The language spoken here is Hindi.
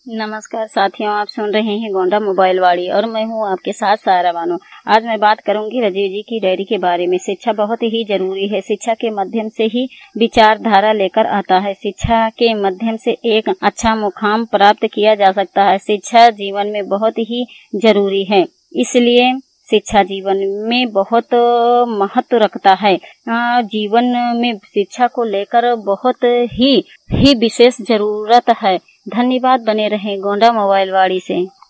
नमस्कार साथियों, आप सुन रहे हैं गोंडा मोबाइल वाड़ी और मैं हूं आपके साथ सारा बानो। आज मैं बात करूंगी राजीव जी की डायरी के बारे में। शिक्षा बहुत ही जरूरी है। शिक्षा के माध्यम से ही विचारधारा लेकर आता है। शिक्षा के माध्यम से एक अच्छा मुकाम प्राप्त किया जा सकता है। शिक्षा जीवन में बहुत ही जरूरी है, इसलिए शिक्षा जीवन में बहुत महत्व रखता है। जीवन में शिक्षा को लेकर बहुत ही विशेष जरूरत है। धन्यवाद। बने रहें गोंडा मोबाइल वाड़ी से।